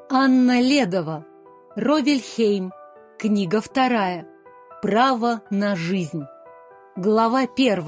Анна Ледова. Ровельхейм. Книга 2. Право на жизнь. Глава 1.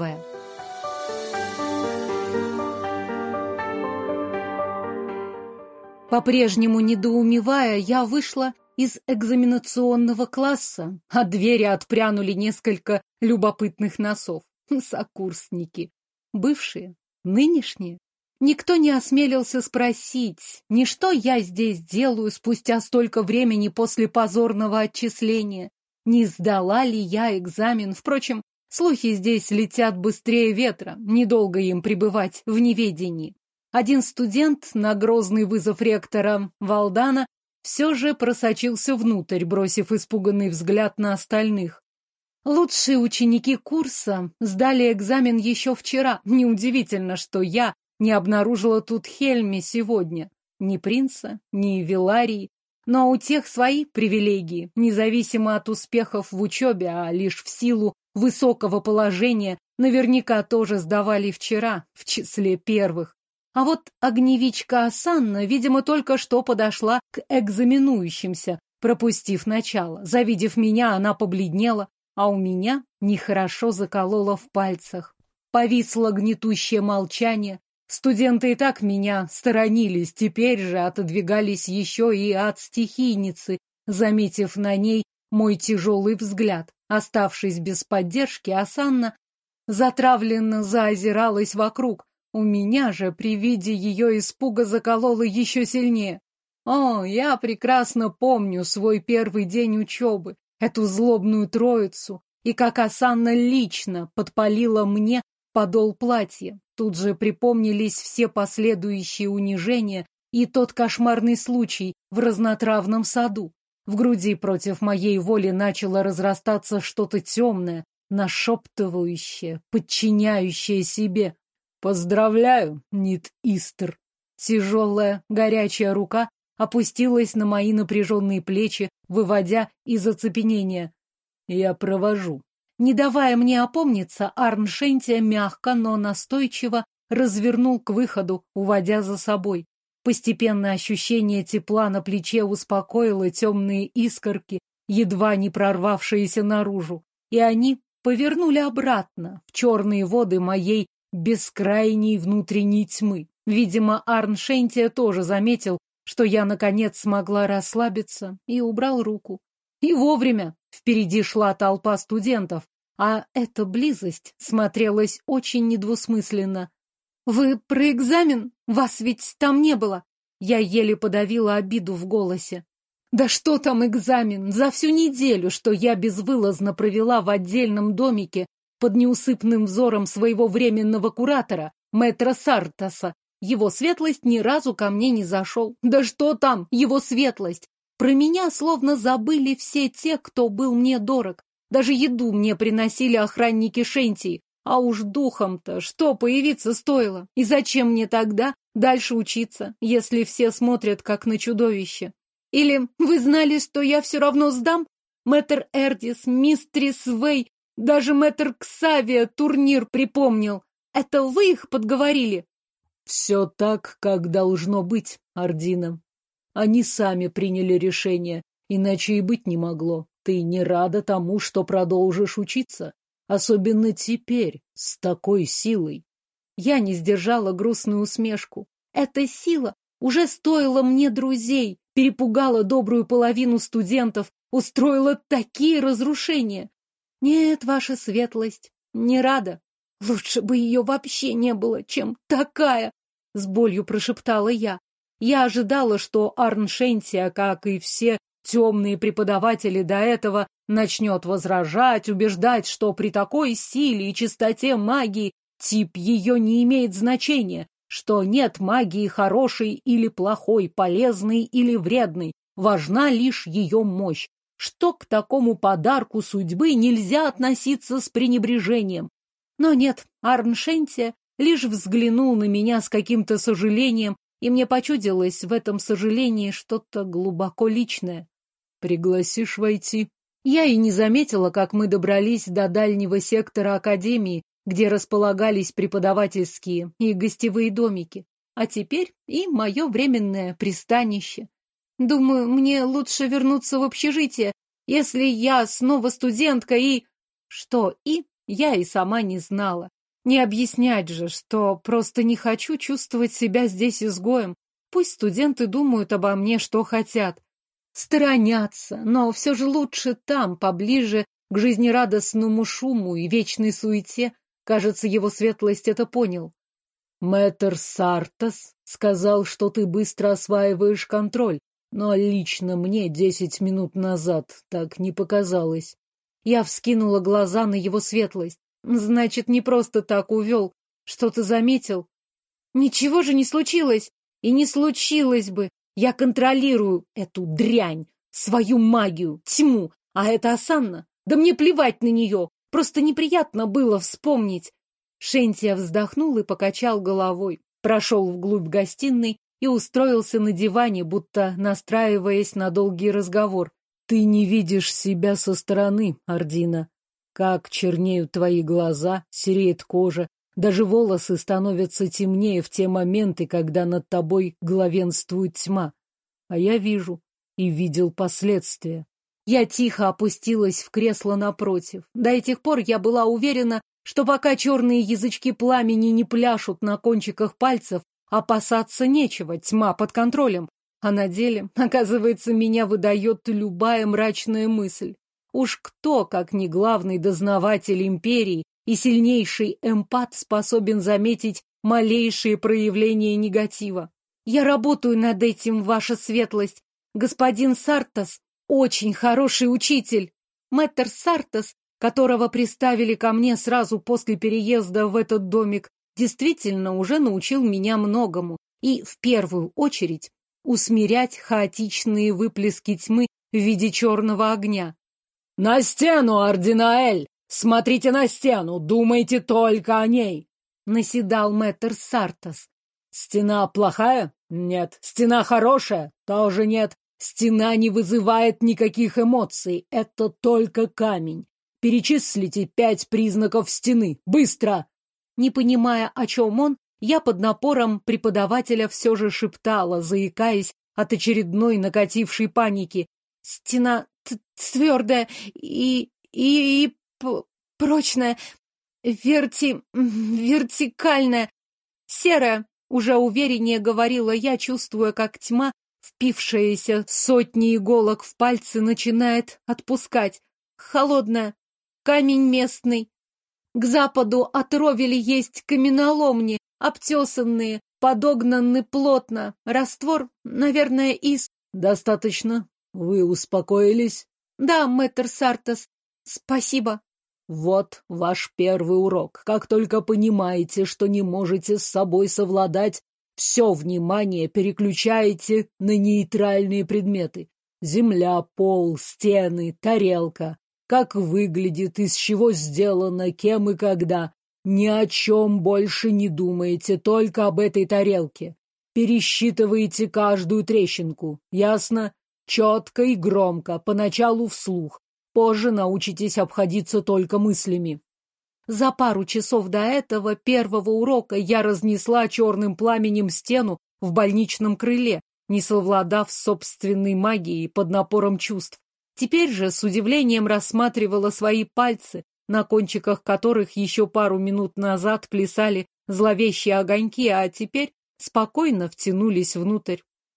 По-прежнему недоумевая, я вышла из экзаменационного класса, а двери отпрянули несколько любопытных носов. Сокурсники. Бывшие, нынешние. Никто не осмелился спросить, ни что я здесь делаю спустя столько времени после позорного отчисления, не сдала ли я экзамен. Впрочем, слухи здесь летят быстрее ветра, недолго им пребывать в неведении. Один студент на грозный вызов ректора Валдана все же просочился внутрь, бросив испуганный взгляд на остальных. Лучшие ученики курса сдали экзамен еще вчера. Неудивительно, что я не обнаружила тут Хельми сегодня. Ни принца, ни Виларии. Но у тех свои привилегии, независимо от успехов в учебе, а лишь в силу высокого положения, наверняка тоже сдавали вчера, в числе первых. А вот огневичка Асанна, видимо, только что подошла к экзаменующимся, пропустив начало. Завидев меня, она побледнела, а у меня нехорошо закололо в пальцах. Повисло гнетущее молчание. Студенты и так меня сторонились, теперь же отодвигались еще и от стихийницы, заметив на ней мой тяжелый взгляд. Оставшись без поддержки, Асанна затравленно заозиралась вокруг. У меня же при виде ее испуга закололо еще сильнее. О, я прекрасно помню свой первый день учебы, эту злобную троицу, и как Асанна лично подпалила мне подол платья. Тут же припомнились все последующие унижения и тот кошмарный случай в разнотравном саду. В груди против моей воли начало разрастаться что-то темное, нашептывающее, подчиняющее себе. «Поздравляю, Нит-Истер!» Тяжелая, горячая рука опустилась на мои напряженные плечи, выводя из оцепенения. «Я провожу». Не давая мне опомниться, Арншентия мягко, но настойчиво развернул к выходу, уводя за собой. Постепенно ощущение тепла на плече успокоило темные искорки, едва не прорвавшиеся наружу, и они повернули обратно в черные воды моей бескрайней внутренней тьмы. Видимо, Арншентия тоже заметил, что я, наконец, смогла расслабиться, и убрал руку. И вовремя. Впереди шла толпа студентов, а эта близость смотрелась очень недвусмысленно. «Вы про экзамен? Вас ведь там не было!» Я еле подавила обиду в голосе. «Да что там экзамен? За всю неделю, что я безвылазно провела в отдельном домике под неусыпным взором своего временного куратора, мэтра Сартаса, его светлость ни разу ко мне не зашел. Да что там, его светлость! Про меня словно забыли все те, кто был мне дорог. Даже еду мне приносили охранники Шентии. А уж духом-то что появиться стоило? И зачем мне тогда дальше учиться, если все смотрят как на чудовище? Или вы знали, что я все равно сдам? Мэтр Эрдис, мистрис Вэй, даже мэтр Ксавия турнир припомнил. Это вы их подговорили? Все так, как должно быть, Ардина. Они сами приняли решение, иначе и быть не могло. Ты не рада тому, что продолжишь учиться? Особенно теперь, с такой силой. Я не сдержала грустную усмешку. Эта сила уже стоила мне друзей, перепугала добрую половину студентов, устроила такие разрушения. Нет, ваша светлость, не рада. Лучше бы ее вообще не было, чем такая, с болью прошептала я. Я ожидала, что Арншентия, как и все темные преподаватели до этого, начнет возражать, убеждать, что при такой силе и чистоте магии тип ее не имеет значения, что нет магии хорошей или плохой, полезной или вредной, важна лишь ее мощь, что к такому подарку судьбы нельзя относиться с пренебрежением. Но нет, Арншентия лишь взглянул на меня с каким-то сожалением, и мне почудилось в этом сожалении что-то глубоко личное. «Пригласишь войти?» Я и не заметила, как мы добрались до дальнего сектора академии, где располагались преподавательские и гостевые домики, а теперь и мое временное пристанище. Думаю, мне лучше вернуться в общежитие, если я снова студентка и... Что «и» я и сама не знала. Не объяснять же, что просто не хочу чувствовать себя здесь изгоем. Пусть студенты думают обо мне, что хотят. Сторонятся, но все же лучше там, поближе к жизнерадостному шуму и вечной суете. Кажется, его светлость это понял. Мэтр Сартас сказал, что ты быстро осваиваешь контроль, но лично мне 10 минут назад так не показалось. Я вскинула глаза на его светлость. Значит, не просто так увел. Что-то заметил? Ничего же не случилось. И не случилось бы. Я контролирую эту дрянь, свою магию, тьму. А это Асанна. Да мне плевать на нее. Просто неприятно было вспомнить. Шентия вздохнул и покачал головой. Прошел вглубь гостиной и устроился на диване, будто настраиваясь на долгий разговор. Ты не видишь себя со стороны, Ардина. Как чернеют твои глаза, сереет кожа, даже волосы становятся темнее в те моменты, когда над тобой главенствует тьма. А я вижу и видел последствия. Я тихо опустилась в кресло напротив. До этих пор я была уверена, что пока черные язычки пламени не пляшут на кончиках пальцев, опасаться нечего, тьма под контролем. А на деле, оказывается, меня выдает любая мрачная мысль. Уж кто, как не главный дознаватель империи и сильнейший эмпат, способен заметить малейшие проявления негатива? Я работаю над этим, ваша светлость. Господин Сартас очень хороший учитель. Мэтр Сартас, которого приставили ко мне сразу после переезда в этот домик, действительно уже научил меня многому. И, в первую очередь, усмирять хаотичные выплески тьмы в виде черного огня. «На стену, Ардинаэль! Смотрите на стену! Думайте только о ней!» — наседал мэтр Сартас. «Стена плохая? Нет. Стена хорошая? Тоже нет. Стена не вызывает никаких эмоций. Это только камень. Перечислите 5 признаков стены. Быстро!» Не понимая, о чем он, я под напором преподавателя все же шептала, заикаясь от очередной накатившей паники. «Стена твердая и прочная, вертикальная, серая», уже увереннее говорила я, чувствуя, как тьма, впившаяся сотни иголок в пальцы, начинает отпускать. «Холодная, камень местный. К западу от Ровели есть каменоломни, обтесанные, подогнаны плотно. Раствор, наверное, из...» «Достаточно. Вы успокоились?» «Да, мэтр Сартас. Спасибо». «Вот ваш первый урок. Как только понимаете, что не можете с собой совладать, все внимание переключаете на нейтральные предметы. Земля, пол, стены, тарелка. Как выглядит, из чего сделано, кем и когда. Ни о чем больше не думаете, только об этой тарелке. Пересчитываете каждую трещинку. Ясно? Четко и громко, поначалу вслух. Позже научитесь обходиться только мыслями». За пару часов до этого первого урока я разнесла черным пламенем стену в больничном крыле, не совладав с собственной магией под напором чувств. Теперь же с удивлением рассматривала свои пальцы, на кончиках которых еще пару минут назад плясали зловещие огоньки, а теперь спокойно втянулись внутрь.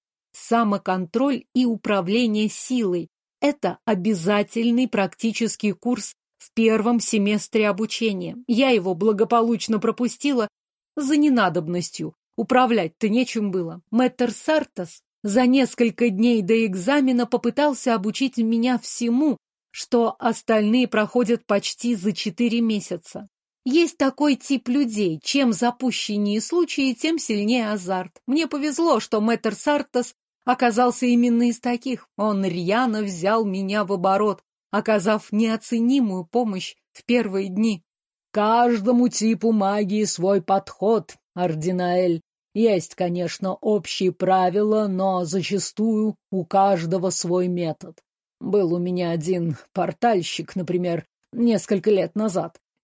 Самоконтроль и управление силой — это обязательный практический курс в первом семестре обучения. Я его благополучно пропустила за ненадобностью. Управлять-то нечем было. Мэтр Сартас за несколько дней до экзамена попытался обучить меня всему, что остальные проходят почти за 4 месяца. Есть такой тип людей. Чем запущеннее случаи, тем сильнее азарт. Мне повезло, что мэтр Сартас оказался именно из таких. Он рьяно взял меня в оборот, оказав неоценимую помощь в первые дни. «Каждому типу магии свой подход, Ардинаэль. Есть, конечно, общие правила, но зачастую у каждого свой метод. Был у меня один портальщик, например, несколько лет назад.